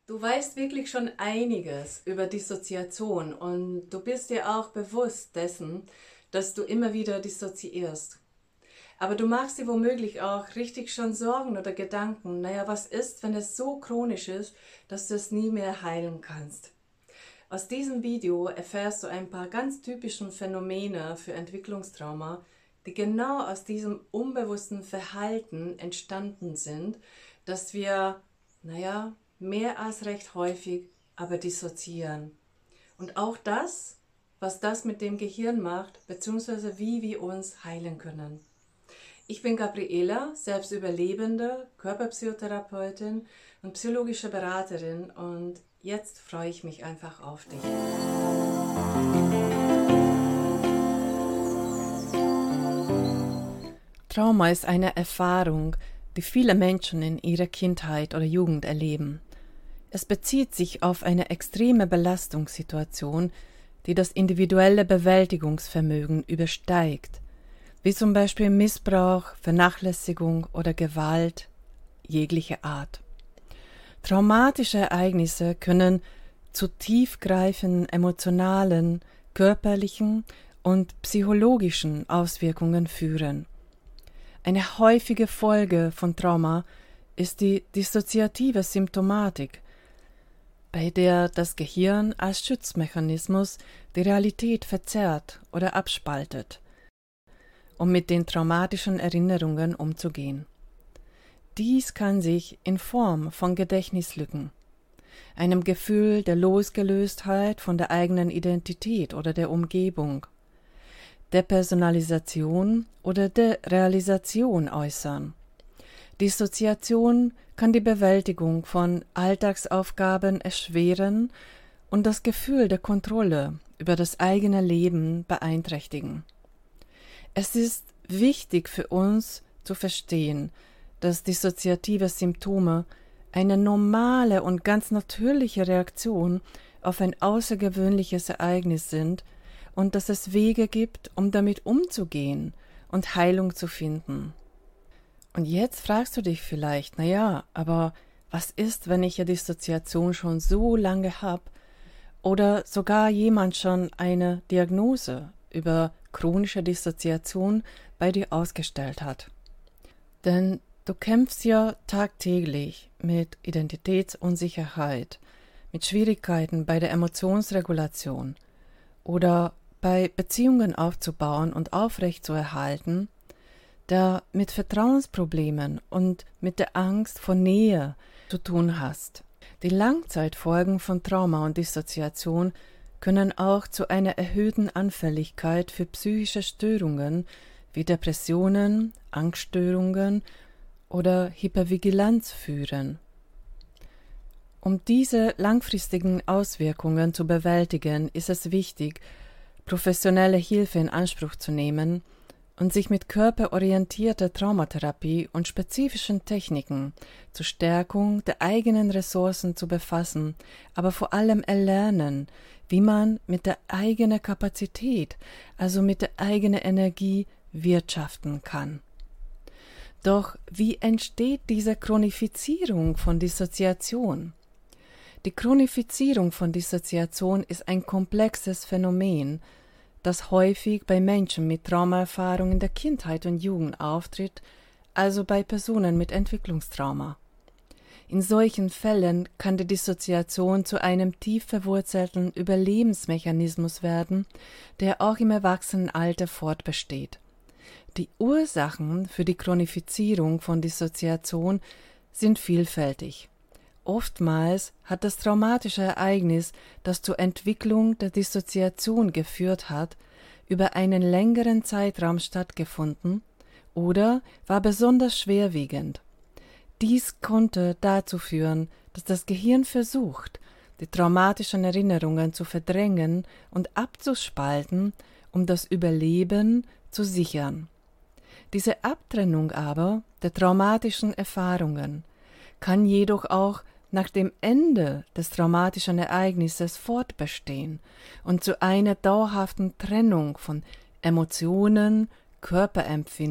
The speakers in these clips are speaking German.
Du weißt wirklich schon einiges über Dissoziation und du bist dir auch bewusst dessen, dass du immer wieder dissoziierst. Aber du machst dir womöglich auch richtig schon Sorgen oder Gedanken, naja, was ist, wenn es so chronisch ist, dass du es nie mehr heilen kannst? Aus diesem Video erfährst du ein paar ganz typischen Phänomene für Entwicklungstrauma, die genau aus diesem unbewussten Verhalten entstanden sind, dass wir, naja, mehr als recht häufig aber dissoziieren. Und auch das, was das mit dem Gehirn macht, beziehungsweise wie wir uns heilen können. Ich bin Gabriela, selbst Überlebende, Körperpsychotherapeutin und psychologische Beraterin und jetzt freue ich mich einfach auf dich. Trauma ist eine Erfahrung, die viele Menschen in ihrer Kindheit oder Jugend erleben. Es bezieht sich auf eine extreme Belastungssituation, die das individuelle Bewältigungsvermögen übersteigt, wie zum Beispiel Missbrauch, Vernachlässigung oder Gewalt jeglicher Art. Traumatische Ereignisse können zu tiefgreifenden emotionalen, körperlichen und psychologischen Auswirkungen führen. Eine häufige Folge von Trauma ist die dissoziative Symptomatik, bei der das Gehirn als Schutzmechanismus die Realität verzerrt oder abspaltet, um mit den traumatischen Erinnerungen umzugehen. Dies kann sich in Form von Gedächtnislücken, einem Gefühl der Losgelöstheit von der eigenen Identität oder der Umgebung, Depersonalisation oder Derealisation äußern. Dissoziation kann die Bewältigung von Alltagsaufgaben erschweren und das Gefühl der Kontrolle über das eigene Leben beeinträchtigen. Es ist wichtig für uns zu verstehen, dass dissoziative Symptome eine normale und ganz natürliche Reaktion auf ein außergewöhnliches Ereignis sind und dass es Wege gibt, um damit umzugehen und Heilung zu finden. Und jetzt fragst du dich vielleicht, naja, aber was ist, wenn ich ja Dissoziation schon so lange habe oder sogar jemand schon eine Diagnose über chronische Dissoziation bei dir ausgestellt hat? Denn du kämpfst ja tagtäglich mit Identitätsunsicherheit, mit Schwierigkeiten bei der Emotionsregulation oder bei Beziehungen aufzubauen und aufrechtzuerhalten, da mit Vertrauensproblemen und mit der Angst vor Nähe zu tun hast. Die Langzeitfolgen von Trauma und Dissoziation können auch zu einer erhöhten Anfälligkeit für psychische Störungen wie Depressionen, Angststörungen oder Hypervigilanz führen. Um diese langfristigen Auswirkungen zu bewältigen, ist es wichtig, professionelle Hilfe in Anspruch zu nehmen und sich mit körperorientierter Traumatherapie und spezifischen Techniken zur Stärkung der eigenen Ressourcen zu befassen, aber vor allem erlernen, wie man mit der eigenen Kapazität, also mit der eigenen Energie, wirtschaften kann. Doch wie entsteht diese Chronifizierung von Dissoziation? Die Chronifizierung von Dissoziation ist ein komplexes Phänomen, das häufig bei Menschen mit Traumaerfahrung in der Kindheit und Jugend auftritt, also bei Personen mit Entwicklungstrauma. In solchen Fällen kann die Dissoziation zu einem tief verwurzelten Überlebensmechanismus werden, der auch im Erwachsenenalter fortbesteht. Die Ursachen für die Chronifizierung von Dissoziation sind vielfältig. Oftmals hat das traumatische Ereignis, das zur Entwicklung der Dissoziation geführt hat, über einen längeren Zeitraum stattgefunden oder war besonders schwerwiegend. Dies konnte dazu führen, dass das Gehirn versucht, die traumatischen Erinnerungen zu verdrängen und abzuspalten, um das Überleben zu sichern. Diese Abtrennung aber der traumatischen Erfahrungen kann jedoch auch nach dem Ende des traumatischen Ereignisses fortbestehen und zu einer dauerhaften Trennung von Emotionen,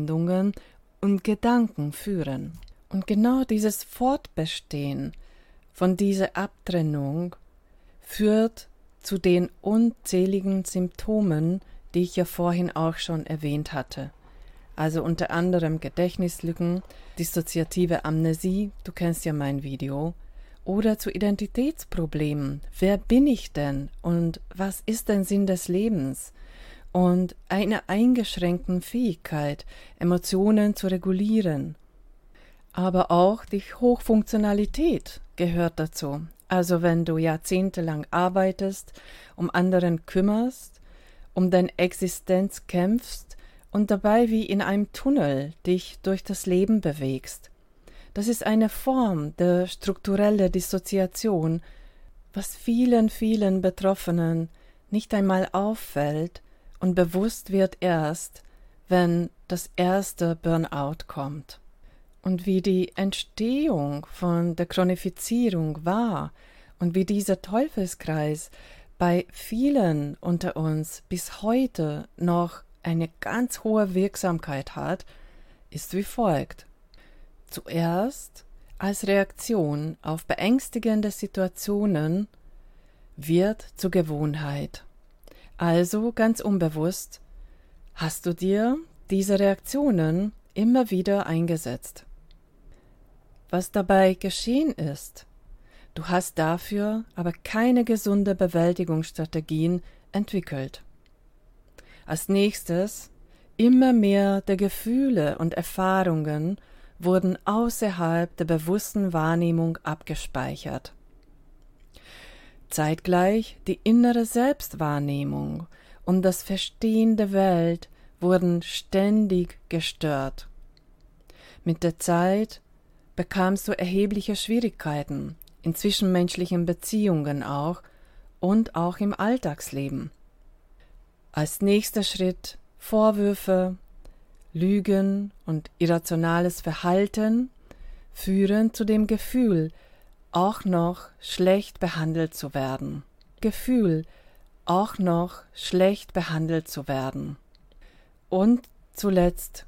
Körperempfindungen und Gedanken führen. Und genau dieses Fortbestehen von dieser Abtrennung führt zu den unzähligen Symptomen, die ich ja vorhin auch schon erwähnt hatte. Also unter anderem Gedächtnislücken, dissoziative Amnesie, du kennst ja mein Video, oder zu Identitätsproblemen. Wer bin ich denn und was ist der Sinn des Lebens? Und einer eingeschränkten Fähigkeit, Emotionen zu regulieren. Aber auch die Hochfunktionalität gehört dazu. Also wenn du jahrzehntelang arbeitest, um anderen kümmerst, um deine Existenz kämpfst und dabei wie in einem Tunnel dich durch das Leben bewegst. Das ist eine Form der strukturellen Dissoziation, was vielen, vielen Betroffenen nicht einmal auffällt und bewusst wird erst, wenn das erste Burnout kommt. Und wie die Entstehung von der Chronifizierung war und wie dieser Teufelskreis bei vielen unter uns bis heute noch eine ganz hohe Wirksamkeit hat, ist wie folgt. Zuerst als Reaktion auf beängstigende Situationen wird zur Gewohnheit. Also ganz unbewusst hast du dir diese Reaktionen immer wieder eingesetzt. Was dabei geschehen ist, du hast dafür aber keine gesunde Bewältigungsstrategien entwickelt. Als nächstes, immer mehr der Gefühle und Erfahrungen wurden außerhalb der bewussten Wahrnehmung abgespeichert. Zeitgleich die innere Selbstwahrnehmung und das Verstehen der Welt wurden ständig gestört. Mit der Zeit bekamst du erhebliche Schwierigkeiten in zwischenmenschlichen Beziehungen und auch im Alltagsleben. Als nächster Schritt Vorwürfe, Lügen und irrationales Verhalten führen zu dem Gefühl, auch noch schlecht behandelt zu werden. Und zuletzt,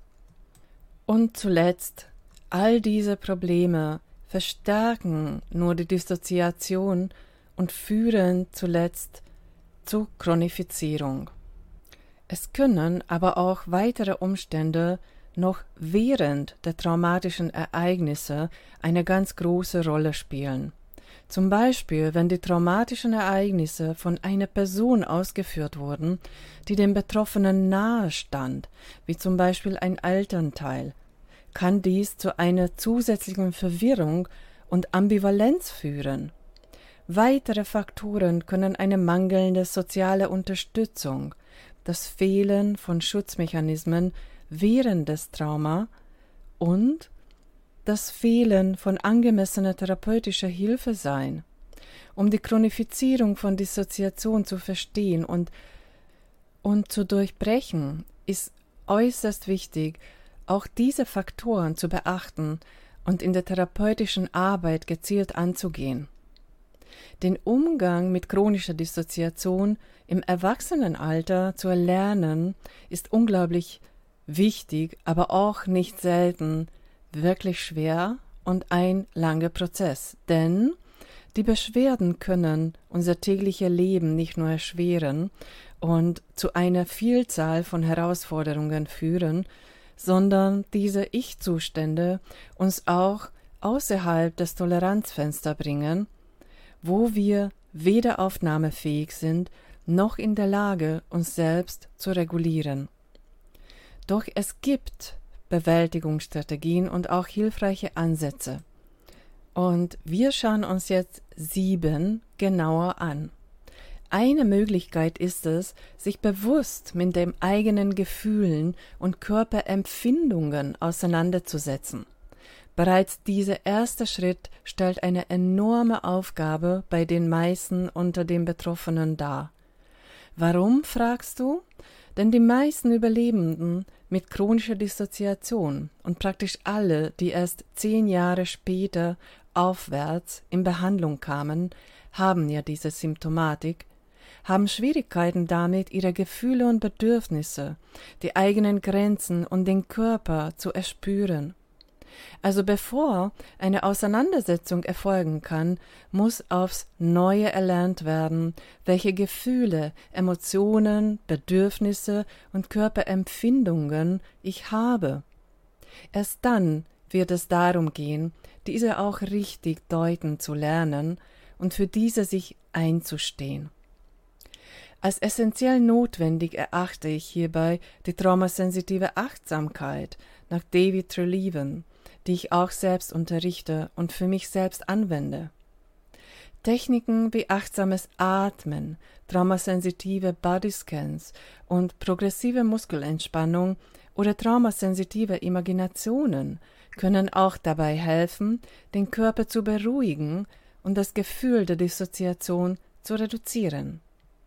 all diese Probleme verstärken nur die Dissoziation und führen zuletzt zur Chronifizierung. Es können aber auch weitere Umstände noch während der traumatischen Ereignisse eine ganz große Rolle spielen. Zum Beispiel, wenn die traumatischen Ereignisse von einer Person ausgeführt wurden, die dem Betroffenen nahe stand, wie zum Beispiel ein Elternteil, kann dies zu einer zusätzlichen Verwirrung und Ambivalenz führen. Weitere Faktoren können eine mangelnde soziale Unterstützung, das Fehlen von Schutzmechanismen während des Trauma und das Fehlen von angemessener therapeutischer Hilfe sein. Um die Chronifizierung von Dissoziation zu verstehen und zu durchbrechen, ist äußerst wichtig, auch diese Faktoren zu beachten und in der therapeutischen Arbeit gezielt anzugehen. Den Umgang mit chronischer Dissoziation im Erwachsenenalter zu erlernen, ist unglaublich wichtig, aber auch nicht selten wirklich schwer und ein langer Prozess, denn die Beschwerden können unser tägliches Leben nicht nur erschweren und zu einer Vielzahl von Herausforderungen führen, sondern diese Ich-Zustände uns auch außerhalb des Toleranzfensters bringen, wo wir weder aufnahmefähig sind, noch in der Lage, uns selbst zu regulieren. Doch es gibt Bewältigungsstrategien und auch hilfreiche Ansätze. Und wir schauen uns jetzt 7 genauer an. Eine Möglichkeit ist es, sich bewusst mit den eigenen Gefühlen und Körperempfindungen auseinanderzusetzen. Bereits dieser erste Schritt stellt eine enorme Aufgabe bei den meisten unter den Betroffenen dar. Warum, fragst du? Denn die meisten Überlebenden mit chronischer Dissoziation und praktisch alle, die erst 10 Jahre später aufwärts in Behandlung kamen, haben ja diese Symptomatik, haben Schwierigkeiten damit, ihre Gefühle und Bedürfnisse, die eigenen Grenzen und den Körper zu erspüren. Also bevor eine Auseinandersetzung erfolgen kann, muss aufs Neue erlernt werden, welche Gefühle, Emotionen, Bedürfnisse und Körperempfindungen ich habe. Erst dann wird es darum gehen, diese auch richtig deuten zu lernen und für diese sich einzustehen. Als essentiell notwendig erachte ich hierbei die traumasensitive Achtsamkeit nach David Treleaven, die ich auch selbst unterrichte und für mich selbst anwende. Techniken wie achtsames Atmen, traumasensitive Bodyscans und progressive Muskelentspannung oder traumasensitive Imaginationen können auch dabei helfen, den Körper zu beruhigen und das Gefühl der Dissoziation zu reduzieren.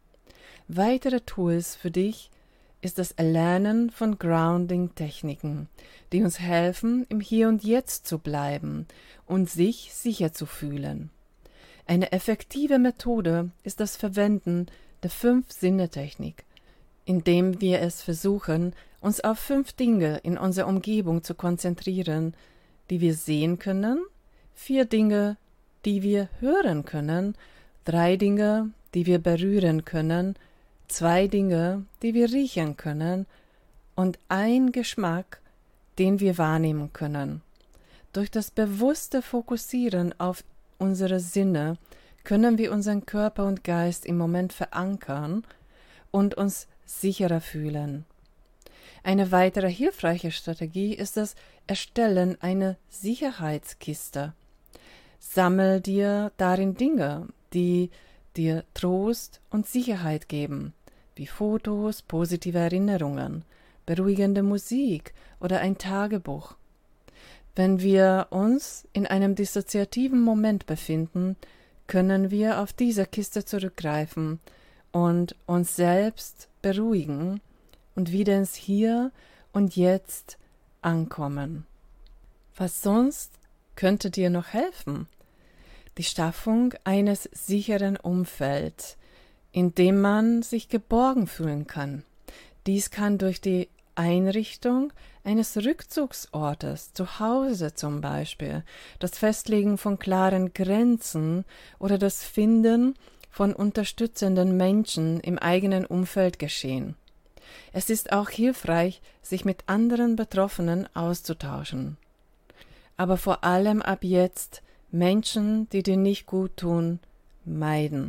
Weitere Tools für dich ist das Erlernen von Grounding-Techniken, die uns helfen, im Hier und Jetzt zu bleiben und sich sicher zu fühlen. Eine effektive Methode ist das Verwenden der 5-Sinne-Technik, indem wir es versuchen, uns auf 5 Dinge in unserer Umgebung zu konzentrieren, die wir sehen können, 4 Dinge, die wir hören können, 3 Dinge, die wir berühren können, 2 Dinge, die wir riechen können und 1 Geschmack, den wir wahrnehmen können. Durch das bewusste Fokussieren auf unsere Sinne können wir unseren Körper und Geist im Moment verankern und uns sicherer fühlen. Eine weitere hilfreiche Strategie ist das Erstellen einer Sicherheitskiste. Sammel dir darin Dinge, die dir Trost und Sicherheit geben, wie Fotos, positive Erinnerungen, beruhigende Musik oder ein Tagebuch. Wenn wir uns in einem dissoziativen Moment befinden, können wir auf diese Kiste zurückgreifen und uns selbst beruhigen und wieder ins Hier und Jetzt ankommen. Was sonst könnte dir noch helfen? Die Schaffung eines sicheren Umfelds, in dem man sich geborgen fühlen kann. Dies kann durch die Einrichtung eines Rückzugsortes, zu Hause zum Beispiel, das Festlegen von klaren Grenzen oder das Finden von unterstützenden Menschen im eigenen Umfeld geschehen. Es ist auch hilfreich, sich mit anderen Betroffenen auszutauschen. Aber vor allem ab jetzt Menschen, die dir nicht gut tun, meiden.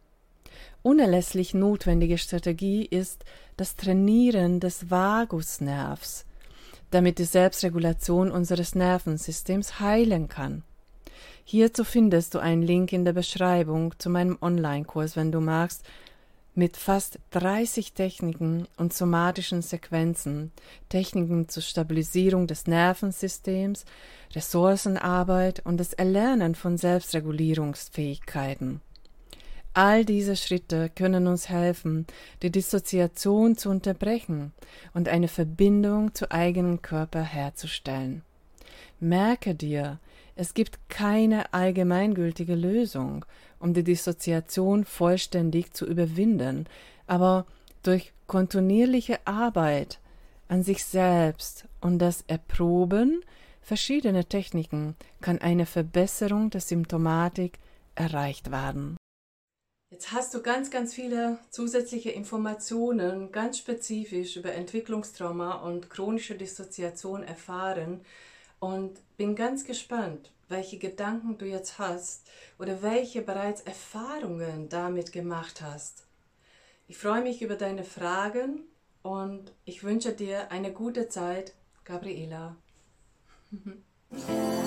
Unerlässlich notwendige Strategie ist das Trainieren des Vagusnervs, damit die Selbstregulation unseres Nervensystems heilen kann. Hierzu findest du einen Link in der Beschreibung zu meinem Online-Kurs, wenn du magst, mit fast 30 Techniken und somatischen Sequenzen, Techniken zur Stabilisierung des Nervensystems, Ressourcenarbeit und das Erlernen von Selbstregulierungsfähigkeiten. All diese Schritte können uns helfen, die Dissoziation zu unterbrechen und eine Verbindung zu eigenen Körper herzustellen. Merke dir, es gibt keine allgemeingültige Lösung, um die Dissoziation vollständig zu überwinden, aber durch kontinuierliche Arbeit an sich selbst und das Erproben verschiedener Techniken kann eine Verbesserung der Symptomatik erreicht werden. Jetzt hast du ganz, ganz viele zusätzliche Informationen, ganz spezifisch über Entwicklungstrauma und chronische Dissoziation erfahren und bin ganz gespannt, welche Gedanken du jetzt hast oder welche bereits Erfahrungen damit gemacht hast. Ich freue mich über deine Fragen und ich wünsche dir eine gute Zeit, Gabriela.